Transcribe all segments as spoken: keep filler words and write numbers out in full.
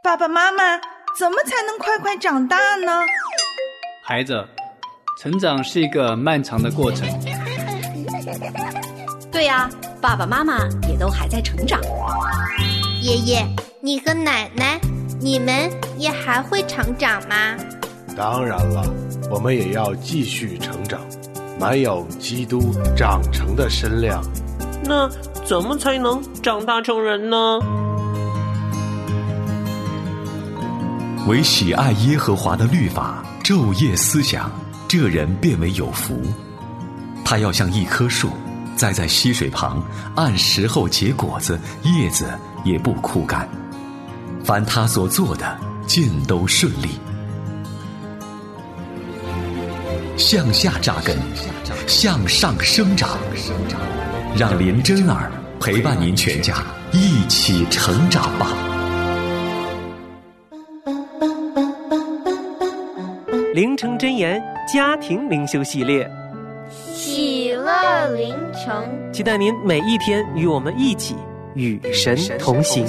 爸爸妈妈，怎么才能快快长大呢？ 孩子，成长是一个漫长的过程。 对呀，爸爸妈妈也都还在成长。 爷爷，你和奶奶，你们也还会成长吗？ 当然了，我们也要继续成长，满有基督长成的身量。 那怎么才能长大成人呢？ 唯喜爱耶和华的律法，昼夜思想，这人便为有福。他要像一棵树，栽在溪水旁，按时候结果子，叶子也不枯干。凡他所做的，尽都顺利。向下扎根，向上生长，让林真儿陪伴您全家一起成长吧。 灵城真言家庭灵修系列， 喜乐灵城， 期待您每一天与我们一起与神同行。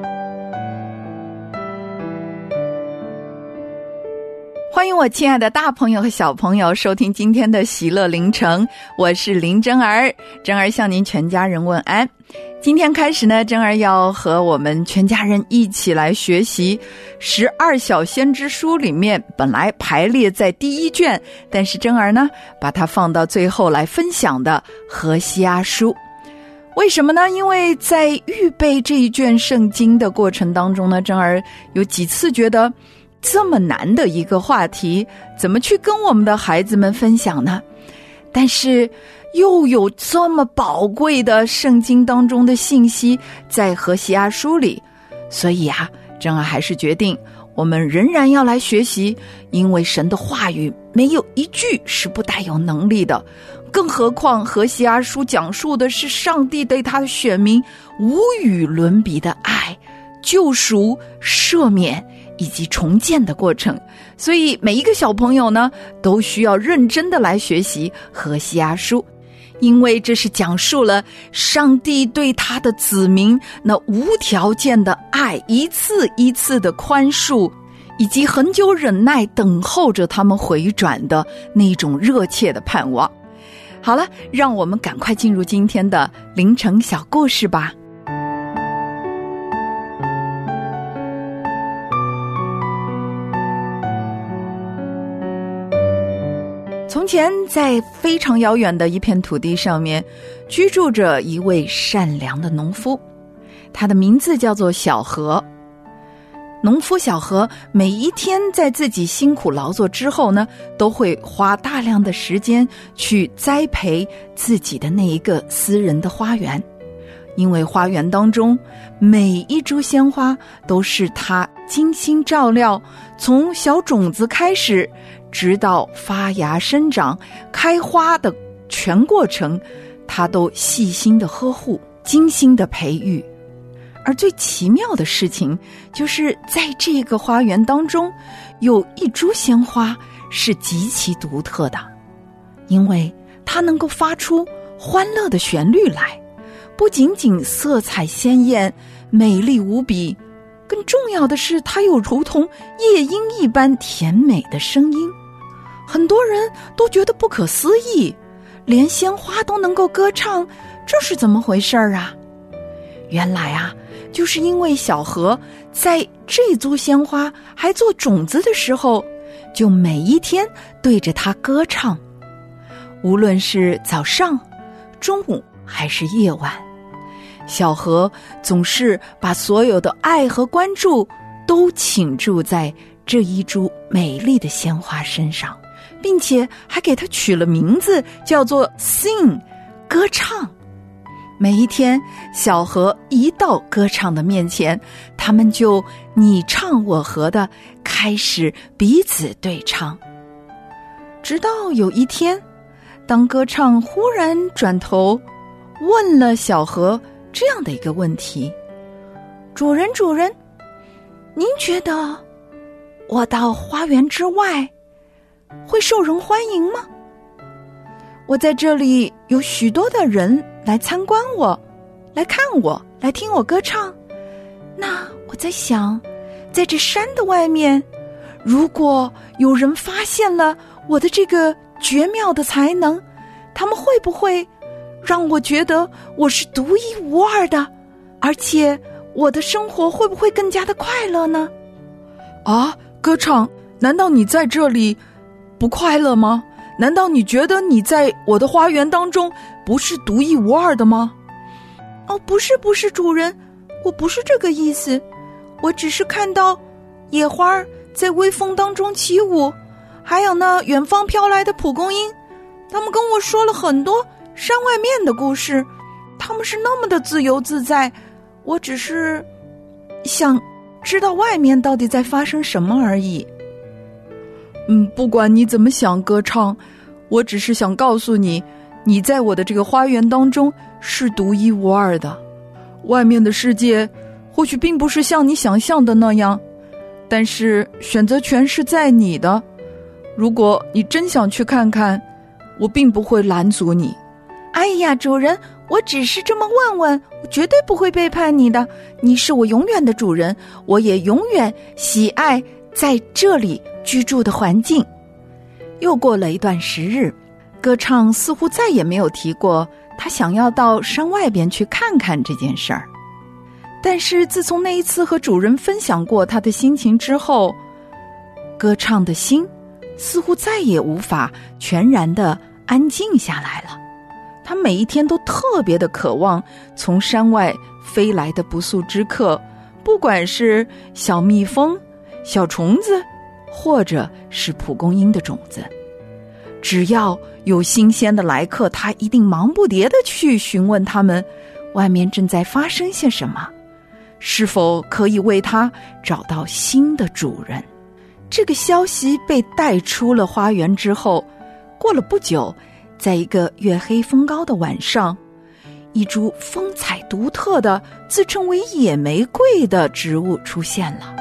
欢迎我亲爱的大朋友和小朋友收听今天的喜乐灵城，我是林真儿，真儿向您全家人问安。今天开始呢，真儿要和我们全家人一起来学习十二小先知书里面本来排列在第一卷，但是真儿呢把它放到最后来分享的何西阿书。为什么呢？因为在预备这一卷圣经的过程当中呢，真儿有几次觉得这么难的一个话题，怎么去跟我们的孩子们分享呢？但是又有这么宝贵的圣经当中的信息在何西阿书里，所以啊，真儿还是决定我们仍然要来学习，因为神的话语没有一句是不带有能力的，更何况何西阿书讲述的是上帝对他的选民无与伦比的爱、救赎、赦免以及重建的过程，所以每一个小朋友呢都需要认真的来学习何西阿书，因为这是讲述了上帝对他的子民那无条件的爱，一次一次的宽恕，以及很久忍耐等候着他们回转的那种热切的盼望。好了，让我们赶快进入今天的凌晨小故事吧。从前在非常遥远的一片土地上面，居住着一位善良的农夫，他的名字叫做小何。农夫小何每一天在自己辛苦劳作之后呢，都会花大量的时间去栽培自己的那一个私人的花园，因为花园当中每一株鲜花都是他精心照料，从小种子开始直到发芽生长开花的全过程，他都细心的呵护，精心的培育。而最奇妙的事情就是在这个花园当中有一株鲜花是极其独特的，因为它能够发出欢乐的旋律来，不仅仅色彩鲜艳美丽无比，更重要的是它有如同夜莺一般甜美的声音。很多人都觉得不可思议，连鲜花都能够歌唱，这是怎么回事啊？原来啊，就是因为小何在这株鲜花还做种子的时候，就每一天对着它歌唱，无论是早上、中午还是夜晚，小何总是把所有的爱和关注都倾注在这一株美丽的鲜花身上，并且还给它取了名字，叫做 Sing 歌唱。每一天小何一到歌唱的面前，他们就你唱我和的开始彼此对唱，直到有一天，当歌唱忽然转头问了小何这样的一个问题：主人主人，您觉得我到花园之外会受人欢迎吗？我在这里有许多的人来参观我，来看我，来听我歌唱，那我在想， 在这山的外面，如果有人发现了我的这个绝妙的才能，他们会不会让我觉得我是独一无二的，而且我的生活会不会更加的快乐呢？啊，歌唱，难道你在这里不快乐吗？难道你觉得你在我的花园当中不是独一无二的吗？哦，不是不是，主人，我不是这个意思，我只是看到野花在微风当中起舞，还有那远方飘来的蒲公英，他们跟我说了很多山外面的故事，他们是那么的自由自在，我只是想知道外面到底在发生什么而已。嗯，不管你怎么想，歌唱，我只是想告诉你，你在我的这个花园当中是独一无二的。外面的世界或许并不是像你想象的那样，但是选择权是在你的。如果你真想去看看，我并不会拦阻你。哎呀，主人，我只是这么问问，我绝对不会背叛你的。你是我永远的主人，我也永远喜爱在这里居住的环境。又过了一段时日，歌唱似乎再也没有提过他想要到山外边去看看这件事儿。但是自从那一次和主人分享过他的心情之后，歌唱的心似乎再也无法全然的安静下来了。他每一天都特别的渴望从山外飞来的不速之客，不管是小蜜蜂、小虫子，或者是蒲公英的种子，只要有新鲜的来客，他一定忙不迭地去询问他们外面正在发生些什么，是否可以为他找到新的主人。这个消息被带出了花园之后，过了不久，在一个月黑风高的晚上，一株风采独特的自称为野玫瑰的植物出现了。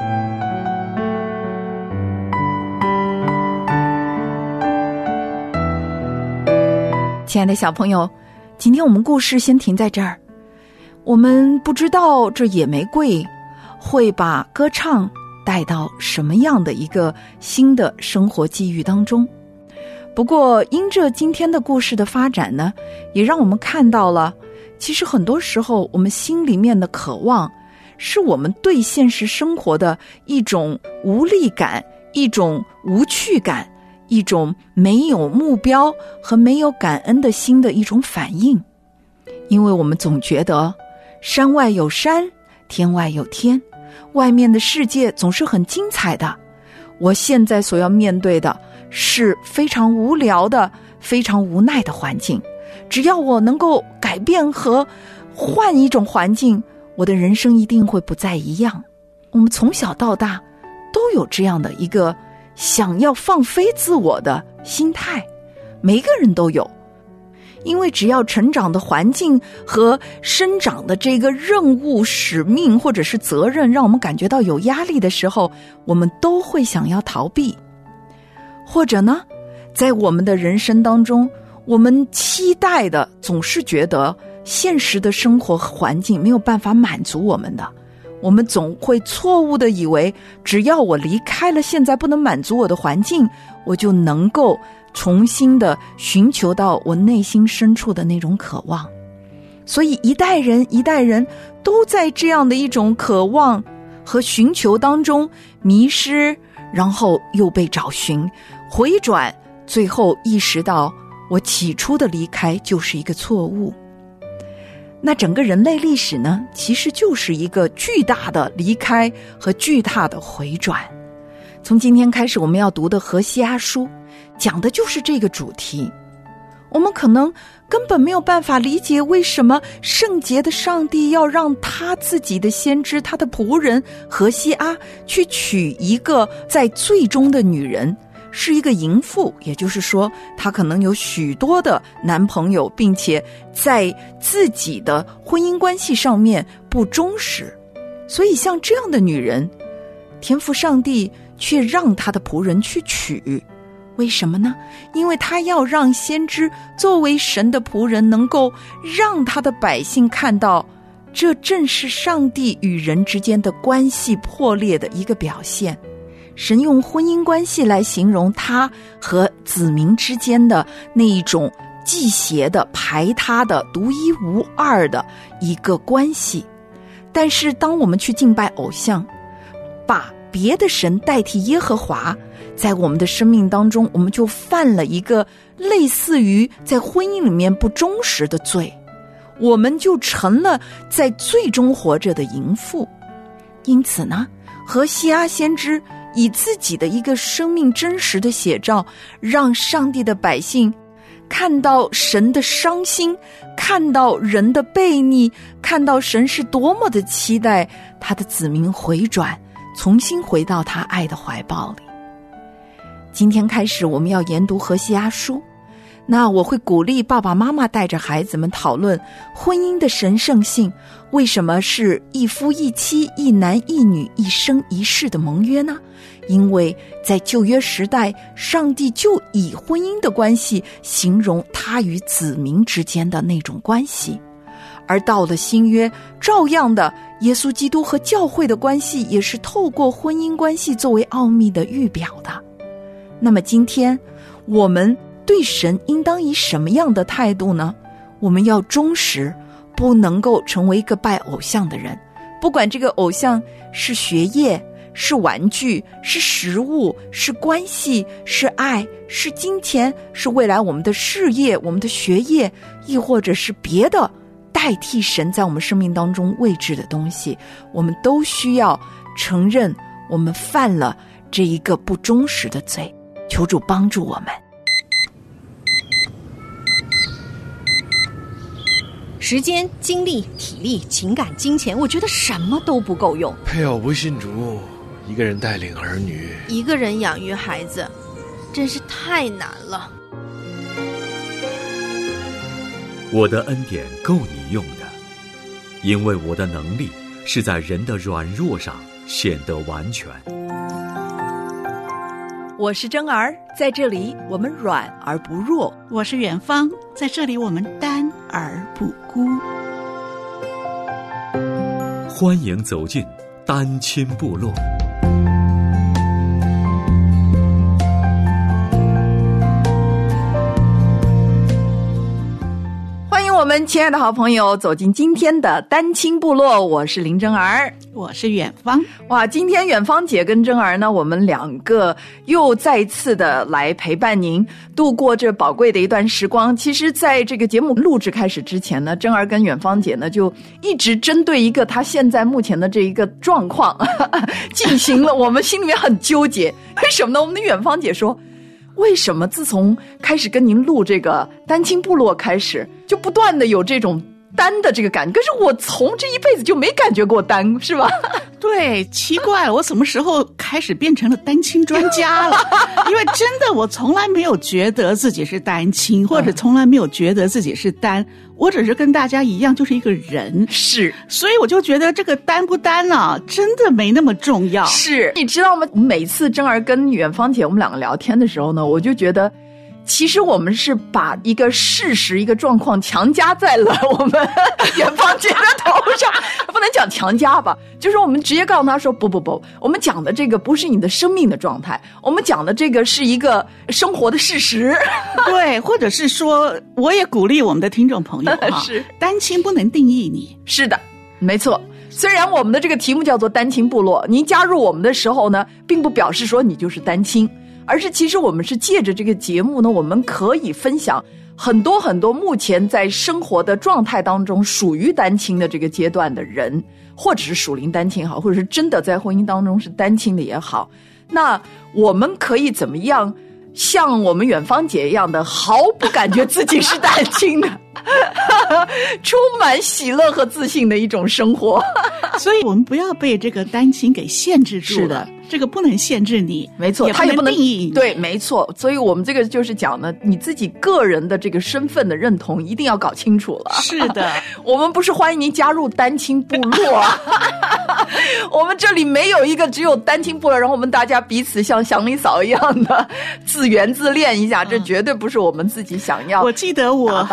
亲爱的小朋友，今天我们故事先停在这儿。我们不知道这野玫瑰会把歌唱带到什么样的一个新的生活际遇当中。不过因着今天的故事的发展呢，也让我们看到了，其实很多时候我们心里面的渴望，是我们对现实生活的一种无力感，一种无趣感，一种没有目标和没有感恩的心的一种反应。因为我们总觉得山外有山，天外有天，外面的世界总是很精彩的，我现在所要面对的是非常无聊的、非常无奈的环境。只要我能够改变和换一种环境，我的人生一定会不再一样。我们从小到大都有这样的一个想要放飞自我的心态，每个人都有。因为只要成长的环境和生长的这个任务、使命或者是责任让我们感觉到有压力的时候，我们都会想要逃避。或者呢，在我们的人生当中，我们期待的总是觉得现实的生活环境没有办法满足我们的，我们总会错误的以为只要我离开了现在不能满足我的环境，我就能够重新的寻求到我内心深处的那种渴望。所以一代人一代人都在这样的一种渴望和寻求当中迷失，然后又被找寻，回转，最后意识到我起初的离开就是一个错误。那整个人类历史呢，其实就是一个巨大的离开和巨大的回转。从今天开始我们要读的何西阿书讲的就是这个主题。我们可能根本没有办法理解为什么圣洁的上帝要让他自己的先知，他的仆人何西阿去娶一个在最终的女人，是一个淫妇，也就是说她可能有许多的男朋友，并且在自己的婚姻关系上面不忠实。所以像这样的女人，天父上帝却让他的仆人去娶。为什么呢？因为他要让先知作为神的仆人，能够让他的百姓看到这正是上帝与人之间的关系破裂的一个表现。神用婚姻关系来形容他和子民之间的那一种忌邪的、排他的、独一无二的一个关系。但是当我们去敬拜偶像，把别的神代替耶和华，在我们的生命当中，我们就犯了一个类似于在婚姻里面不忠实的罪，我们就成了在罪中活着的淫妇。因此呢，何西阿先知以自己的一个生命真实的写照，让上帝的百姓看到神的伤心，看到人的悖逆，看到神是多么的期待他的子民回转，重新回到他爱的怀抱里。今天开始我们要研读何西阿书，那我会鼓励爸爸妈妈带着孩子们讨论婚姻的神圣性，为什么是一夫一妻、一男一女、一生一世的盟约呢？因为在旧约时代，上帝就以婚姻的关系形容他与子民之间的那种关系，而到了新约，照样的耶稣基督和教会的关系也是透过婚姻关系作为奥秘的预表的。那么今天我们对神应当以什么样的态度呢？我们要忠实，不能够成为一个拜偶像的人，不管这个偶像是学业、是玩具、是食物、是关系、是爱、是金钱、是未来我们的事业、我们的学业，亦或者是别的代替神在我们生命当中位置的东西，我们都需要承认我们犯了这一个不忠实的罪。求主帮助我们。 时间、精力、体力、情感、金钱，我觉得什么都不够用。 配偶不信主，一个人带领儿女， 一个人养育孩子，真是太难了。 我的恩典够你用的，因为我的能力是在人的软弱上显得完全。 我是真儿，在这里我们软而不弱。 我是远方，在这里我们单而不孤。 欢迎走进单亲部落。 欢迎我们亲爱的好朋友走进今天的单亲部落，我是林真儿， 我是远方。 哇，今天远方姐跟真儿呢，我们两个又再次的来陪伴您度过这宝贵的一段时光。其实在这个节目录制开始之前呢，真儿跟远方姐呢就一直针对一个她现在目前的这一个状况呵呵进行了，我们心里面很纠结。为什么呢？我们的远方姐说，为什么自从开始跟您录这个单亲部落开始，就不断的有这种单的这个感觉，可是我从这一辈子就没感觉过单，是吧？ 对，奇怪了，我什么时候开始变成了单亲专家了？因为真的我从来没有觉得自己是单亲，或者从来没有觉得自己是单，我只是跟大家一样就是一个人。 是， 所以我就觉得这个单不单啊，真的没那么重要。 是，你知道吗？每次真儿跟远方姐我们两个聊天的时候呢，我就觉得其实我们是把一个事实、一个状况强加在了我们远方姐的头上，不能讲强加吧，就是我们直接告诉他说，不不不，我们讲的这个不是你的生命的状态，我们讲的这个是一个生活的事实。 对，或者是说，我也鼓励我们的听众朋友哈， 是单亲不能定义你。 是的，没错。虽然我们的这个题目叫做单亲部落，您加入我们的时候呢，并不表示说你就是单亲，而是其实我们是借着这个节目呢，我们可以分享很多很多目前在生活的状态当中属于单亲的这个阶段的人，或者是属灵单亲也好，或者是真的在婚姻当中是单亲的也好，那我们可以怎么样像我们远方姐一样的毫不感觉自己是单亲的充满喜乐和自信的一种生活。 所以我们不要被这个单亲给限制住了。是的，这个不能限制你， 没错， 它也不能定义你。 对，没错。所以我们这个就是讲呢，你自己个人的这个身份的认同一定要搞清楚了。 是的， 我们不是欢迎您加入单亲部落啊，我们这里没有一个只有单亲部落，然后我们大家彼此像祥林嫂一样的自圆自恋一下，这绝对不是我们自己想要。 我记得我很很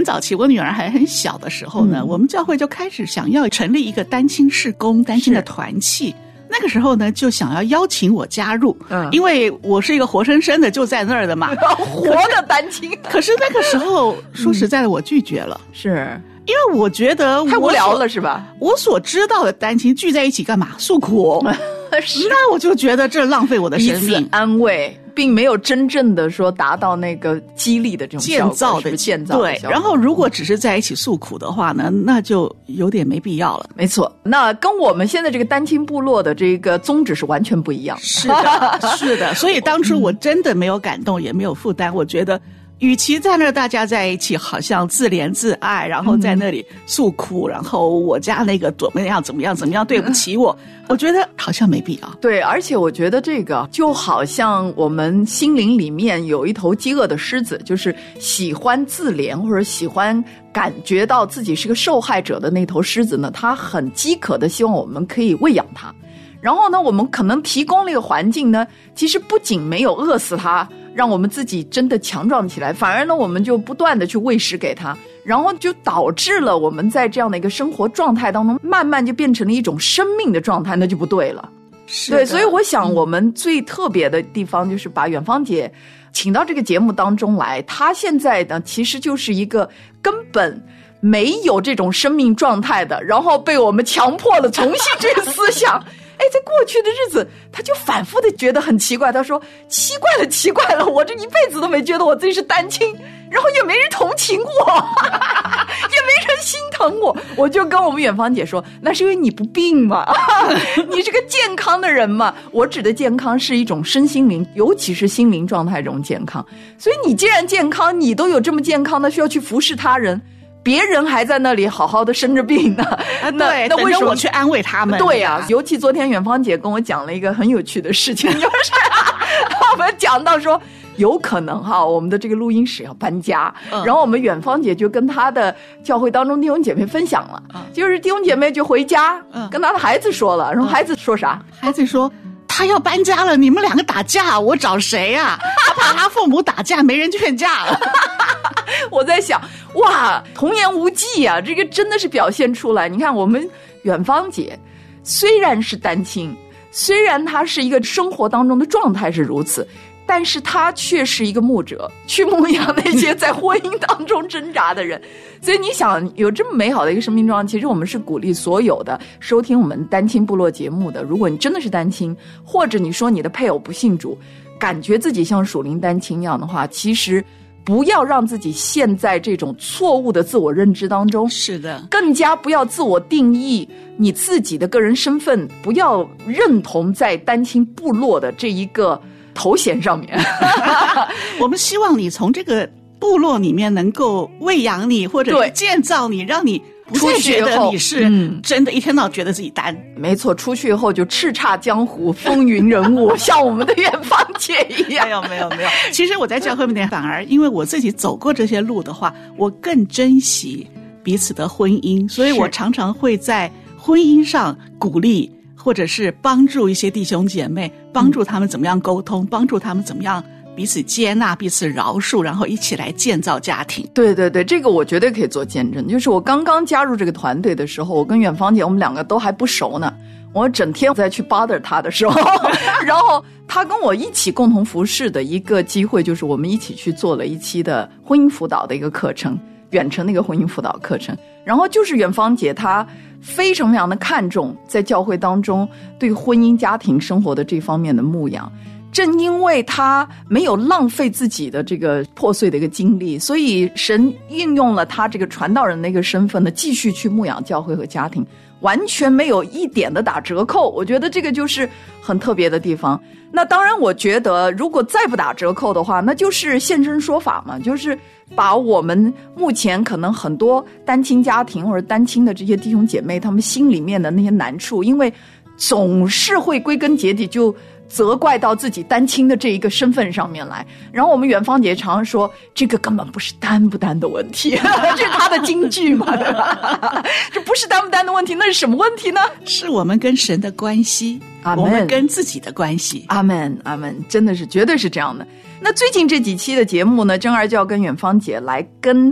很早期我女儿还很小的时候呢、嗯、我们教会就开始想要成立一个单亲事工单亲的团契，那个时候呢就想要邀请我加入，嗯，因为我是一个活生生的就在那儿的嘛活的单亲可是那个时候说实在的我拒绝了、 嗯、是因为我觉得我太无聊了是吧？ 我所知道的单亲聚在一起干嘛？诉苦那我就觉得这浪费我的生命， 彼此安慰，并没有真正的说达到那个激励的这种建造的建造的对。然后如果只是在一起诉苦的话呢，那就有点没必要了。 没错，那跟我们现在这个单亲部落的这个宗旨是完全不一样。 是的，是的。所以当初我真的没有感动，也没有负担。我觉得与其在那儿大家在一起好像自怜自爱，然后在那里诉苦、嗯、然后我家那个怎么样怎么样怎么样对不起我、嗯、我觉得好像没必要。 对，而且我觉得这个就好像我们心灵里面有一头饥饿的狮子，就是喜欢自怜或者喜欢感觉到自己是个受害者的那头狮子呢，它很饥渴的希望我们可以喂养它。然后呢，我们可能提供了一个环境呢，其实不仅没有饿死它，让我们自己真的强壮起来，反而呢我们就不断的去喂食给它，然后就导致了我们在这样的一个生活状态当中慢慢就变成了一种生命的状态，那就不对了。 是对，所以我想我们最特别的地方就是把远芳姐请到这个节目当中来，她现在呢其实就是一个根本没有这种生命状态的，然后被我们强迫了重新这个思想哎，在过去的日子他就反复的觉得很奇怪，他说奇怪了奇怪了，我这一辈子都没觉得我自己是单亲，然后也没人同情我也没人心疼我。我就跟我们远芳姐说，那是因为你不病嘛你是个健康的人嘛。我指的健康是一种身心灵，尤其是心灵状态这种健康。所以你既然健康，你都有这么健康的需要去服侍他人，别人还在那里好好的生着病呢， 啊、对，那为什么我去安慰他们？ 对啊，尤其昨天远芳姐跟我讲了一个很有趣的事情，就是我们讲到说有可能哈，我们的这个录音室要搬家、嗯、然后我们远芳姐就跟她的教会当中弟兄姐妹分享了、嗯、就是弟兄姐妹就回家、嗯、跟她的孩子说了，然后孩子说啥、 嗯、孩子说他要搬家了，你们两个打架，我找谁啊？他怕他父母打架没人劝架了我在想，哇，童言无忌啊，这个真的是表现出来。你看我们远芳姐虽然是单亲，虽然她是一个生活当中的状态是如此，但是她却是一个牧者，去牧养那些在婚姻当中挣扎的人。所以你想有这么美好的一个生命状态，其实我们是鼓励所有的收听我们单亲部落节目的，如果你真的是单亲，或者你说你的配偶不信主，感觉自己像属灵单亲一样的话，其实不要让自己陷在这种错误的自我认知当中。 是的， 更加不要自我定义你自己的个人身份，不要认同在单亲部落的这一个头衔上面我们希望你从这个部落里面能够喂养你，或者是建造你，让你不再觉得你是真的一天到晚觉得自己单、 嗯、没错，出去以后就叱咤江湖，风云人物像我们的远芳姐一样。 没有没有没有，其实我在教会里面反而因为我自己走过这些路的话，我更珍惜彼此的婚姻，所以我常常会在婚姻上鼓励或者是帮助一些弟兄姐妹，帮助他们怎么样沟通、嗯、帮助他们怎么样彼此接纳，彼此饶恕，然后一起来建造家庭。 对对对，这个我绝对可以做见证。就是我刚刚加入这个团队的时候，我跟远芳姐我们两个都还不熟呢，我整天在去 bother 她的时候然后她跟我一起共同服侍的一个机会，就是我们一起去做了一期的婚姻辅导的一个课程，远程的一个婚姻辅导课程。然后就是远芳姐她非常非常的看重在教会当中对婚姻家庭生活的这方面的牧养，正因为他没有浪费自己的这个破碎的一个经历，所以神运用了他这个传道人的一个身份呢，继续去牧养教会和家庭，完全没有一点的打折扣。我觉得这个就是很特别的地方。那当然我觉得如果再不打折扣的话，那就是现身说法嘛，就是把我们目前可能很多单亲家庭或者单亲的这些弟兄姐妹他们心里面的那些难处，因为总是会归根结底就责怪到自己单亲的这一个身份上面来。然后我们远芳姐常常说，这个根本不是单不单的问题这是她的金句嘛，对吧？这不是单不单的问题，那是什么问题呢？ 是我们跟神的关系，我们跟自己的关系。 阿们阿们，真的是绝对是这样的。那最近这几期的节目呢，珍儿就要跟远芳姐来跟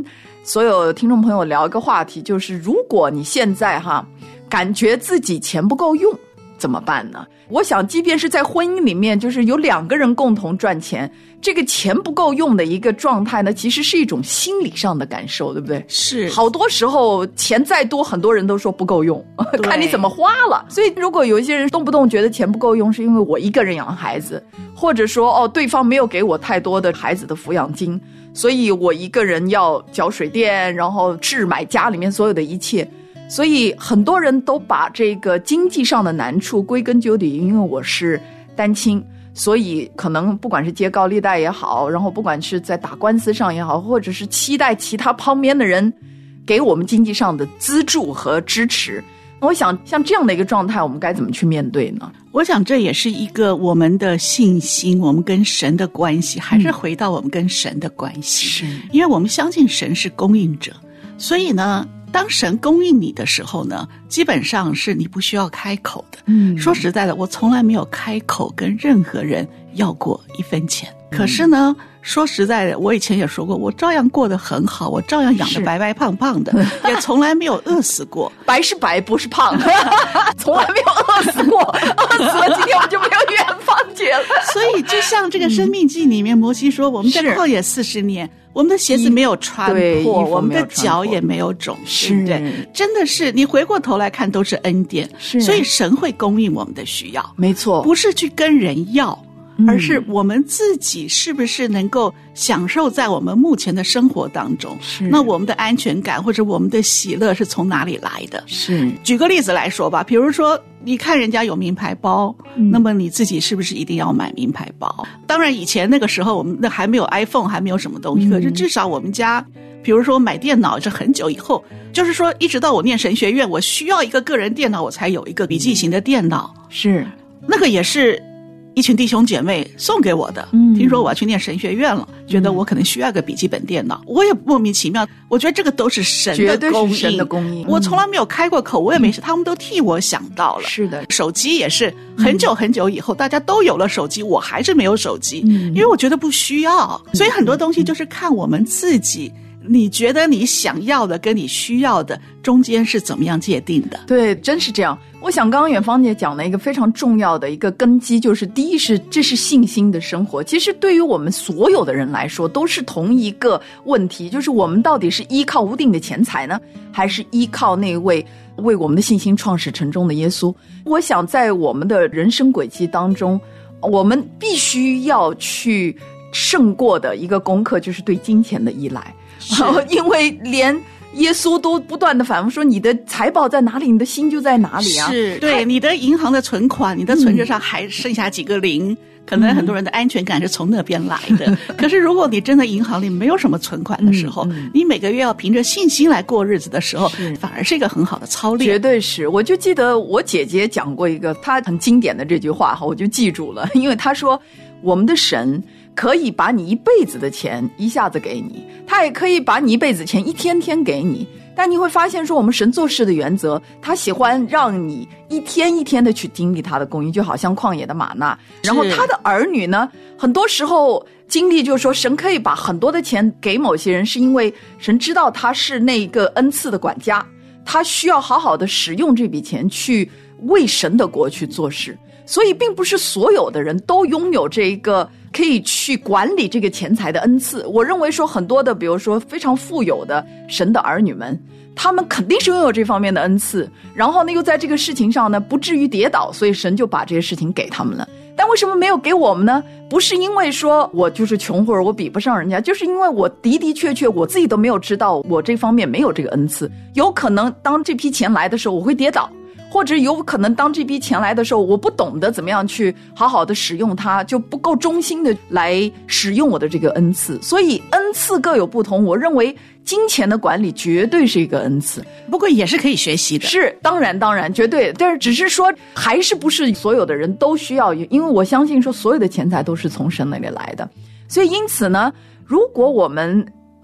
所有听众朋友聊一个话题，就是如果你现在哈感觉自己钱不够用怎么办呢？我想即便是在婚姻里面，就是有两个人共同赚钱，这个钱不够用的一个状态呢，其实是一种心理上的感受，对不对？ 是， 好多时候钱再多，很多人都说不够用，看你怎么花了。所以如果有一些人动不动觉得钱不够用，是因为我一个人养孩子，或者说哦对方没有给我太多的孩子的抚养金，所以我一个人要缴水电，然后置买家里面所有的一切。所以很多人都把这个经济上的难处归根究底，因为我是单亲，所以可能不管是借高利贷也好，然后不管是在打官司上也好，或者是期待其他旁边的人给我们经济上的资助和支持。我想像这样的一个状态，我们该怎么去面对呢？ 我想这也是一个我们的信心，我们跟神的关系，还是回到我们跟神的关系。是，因为我们相信神是供应者，所以呢当神供应你的时候呢，基本上是你不需要开口的。嗯，说实在的，我从来没有开口跟任何人要过一分钱。嗯、可是呢，说实在的，我以前也说过，我照样过得很好，我照样养得白白胖胖的，也从来没有饿死过。 白是白，不是胖，从来没有饿死过。饿死了，今天我们就没有远方节了。 所以，就像这个《生命记》里面，摩西说，我们在旷野四十年。我们的鞋子没有穿破，我们的脚也没有肿，对不对？真的是你回过头来看都是恩典，是，所以神会供应我们的需要， 没错， 不是去跟人要，而是我们自己是不是能够享受在我们目前的生活当中？是，那我们的安全感或者我们的喜乐是从哪里来的？是，举个例子来说吧，比如说你看人家有名牌包，嗯、那么你自己是不是一定要买名牌包？当然，以前那个时候我们那还没有 iPhone， 还没有什么东西，嗯、可是至少我们家，比如说买电脑是很久以后，就是说一直到我念神学院，我需要一个个人电脑，我才有一个笔记型的电脑。是，那个也是一群弟兄姐妹送给我的。嗯，听说我要去念神学院了，觉得我可能需要个笔记本电脑，我也莫名其妙，我觉得这个都是神的供应，绝对是神的供应。我从来没有开过口，我也没事，他们都替我想到了。是的，手机也是很久很久以后，大家都有了手机，我还是没有手机，因为我觉得不需要。所以很多东西就是看我们自己。你觉得你想要的跟你需要的中间是怎么样界定的？对，真是这样。我想刚刚远芳姐讲了一个非常重要的一个根基，就是第一是这是信心的生活。其实对于我们所有的人来说都是同一个问题，就是我们到底是依靠无定的钱财呢，还是依靠那位为我们的信心创始成终的耶稣？我想在我们的人生轨迹当中，我们必须要去胜过的一个功课就是对金钱的依赖。因为连耶稣都不断的反复说，你的财宝在哪里，你的心就在哪里啊。是，对，你的银行的存款，你的存折上还剩下几个零，嗯、可能很多人的安全感是从那边来的。嗯、可是如果你真的银行里没有什么存款的时候，嗯嗯、你每个月要凭着信心来过日子的时候，反而是一个很好的操练。绝对是。我就记得我姐姐讲过一个她很经典的这句话，我就记住了，因为她说我们的神可以把你一辈子的钱一下子给你，他也可以把你一辈子钱一天天给你，但你会发现说我们神做事的原则，他喜欢让你一天一天的去经历他的供应，就好像旷野的玛纳。然后他的儿女呢，很多时候经历就是说神可以把很多的钱给某些人，是因为神知道他是那个恩赐的管家，他需要好好的使用这笔钱去为神的国去做事。所以并不是所有的人都拥有这个可以去管理这个钱财的恩赐。我认为说很多的比如说非常富有的神的儿女们，他们肯定是拥有这方面的恩赐，然后呢又在这个事情上呢不至于跌倒，所以神就把这些事情给他们了。但为什么没有给我们呢？不是因为说我就是穷或者我比不上人家，就是因为我的的确确我自己都没有知道我这方面没有这个恩赐。有可能当这批钱来的时候我会跌倒，或者有可能当这笔钱来的时候我不懂得怎么样去好好的使用它，就不够忠心的来使用我的这个恩赐。所以恩赐各有不同，我认为金钱的管理绝对是一个恩赐，不过也是可以学习的。是，当然当然绝对，但是只是说还是不是所有的人都需要，因为我相信说所有的钱财都是从神那里来的。所以因此呢，如果我们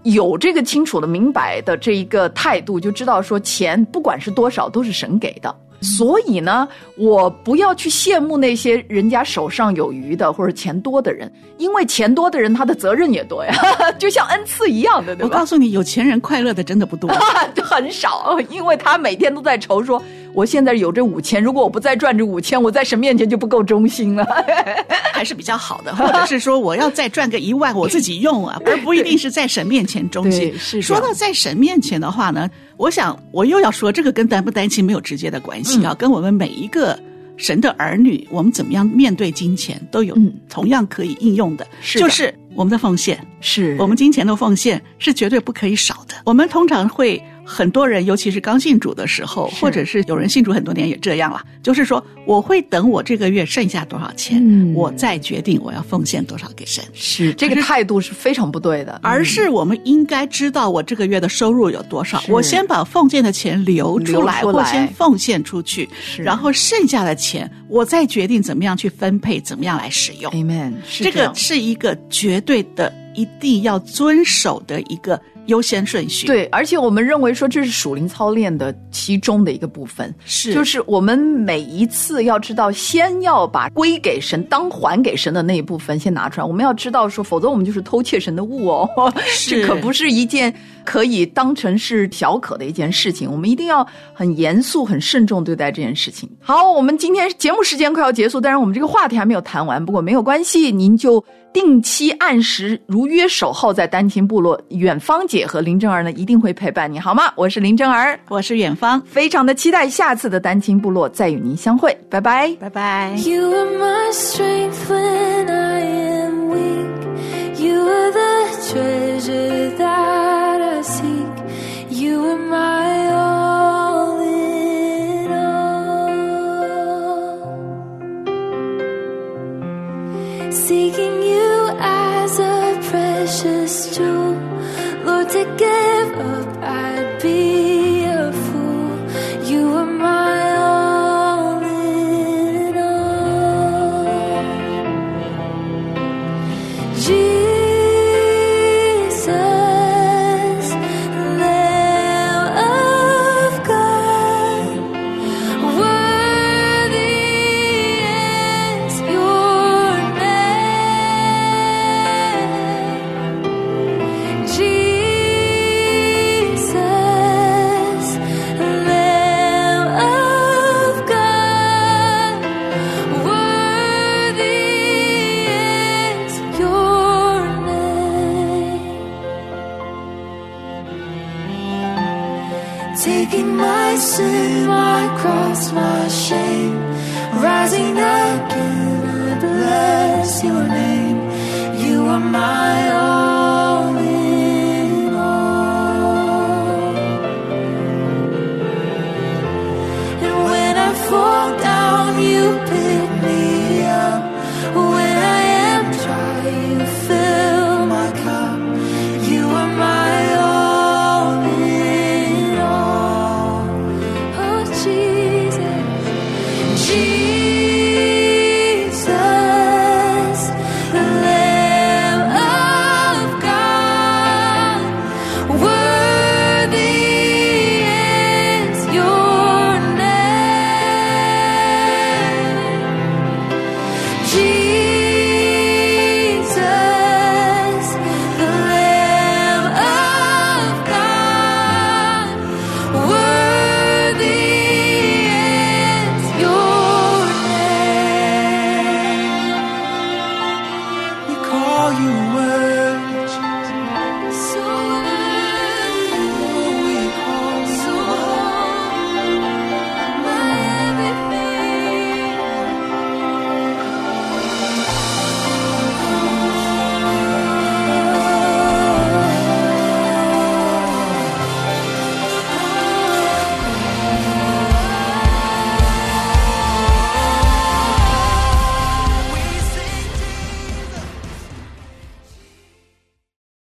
有这个清楚的明白的这一个态度，就知道说钱不管是多少都是神给的。所以呢，我不要去羡慕那些人家手上有余的或者钱多的人，因为钱多的人他的责任也多呀，就像恩赐一样的，对吧？ 我告诉你，有钱人快乐的真的不多， 很少，因为他每天都在愁说，我现在有这五千，如果我不再赚这五千，我在神面前就不够忠心了， 还是比较好的。或者是说，我要再赚个一万，我自己用啊，而不一定是在神面前忠心。 是说到在神面前的话呢，我想我又要说，这个跟单不单亲没有直接的关系啊，嗯、跟我们每一个神的儿女，我们怎么样面对金钱，都有同样可以应用的， 是的就是我们的奉献， 是我们金钱的奉献是绝对不可以少的。我们通常会。很多人尤其是刚信主的时候，或者是有人信主很多年也这样了，就是说我会等我这个月剩下多少钱、嗯、我再决定我要奉献多少给神。 是这个态度是非常不对的， 而是我们应该知道我这个月的收入有多少，我先把奉献的钱留出来， 留出来或先奉献出去，然后剩下的钱我再决定怎么样去分配，怎么样来使用。 Amen， 是这个是一个绝对的一定要遵守的一个优先顺序。 对，而且我们认为说这是属灵操练的其中的一个部分， 是就是我们每一次要知道，先要把归给神当还给神的那一部分先拿出来。我们要知道说，否则我们就是偷窃神的物哦，这可不是一件可以当成是小可的一件事情，我们一定要很严肃很慎重对待这件事情。好，我们今天节目时间快要结束，当然我们这个话题还没有谈完，不过没有关系，您就定期按时如约守候在单亲部落，远方姐和林真儿呢一定会陪伴你，好吗？我是林真儿， 我是远方， 非常的期待下次的单亲部落再与您相会，拜拜， 拜拜。 You are my strength when I am weak. You are the treasure that I seek. You are my all in all. Seeking you as a precious jewel, Lord, to give up I'd be a fool. You are my all in all. Jesus, Lamb of God, worthy is your name. Jesus, taking my sin, my cross, my shame, rising up